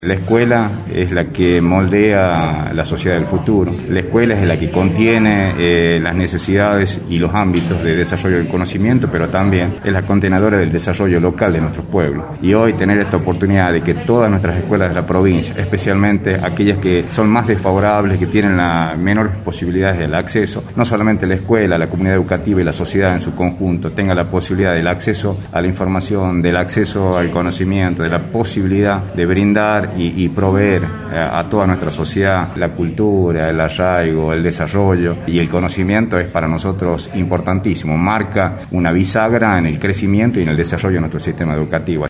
La escuela es la que moldea la sociedad del futuro. La escuela es la que contiene las necesidades y los ámbitos de desarrollo del conocimiento, pero también es la contenedora del desarrollo local de nuestros pueblos. Y hoy tener esta oportunidad de que todas nuestras escuelas de la provincia, especialmente aquellas que son más desfavorables, que tienen las menores posibilidades del acceso, no solamente la escuela, la comunidad educativa y la sociedad en su conjunto, tenga la posibilidad del acceso a la información, del acceso al conocimiento, de la posibilidad de brindar y proveer a toda nuestra sociedad la cultura, el arraigo, el desarrollo y el conocimiento es para nosotros importantísimo. Marca una bisagra en el crecimiento y en el desarrollo de nuestro sistema educativo.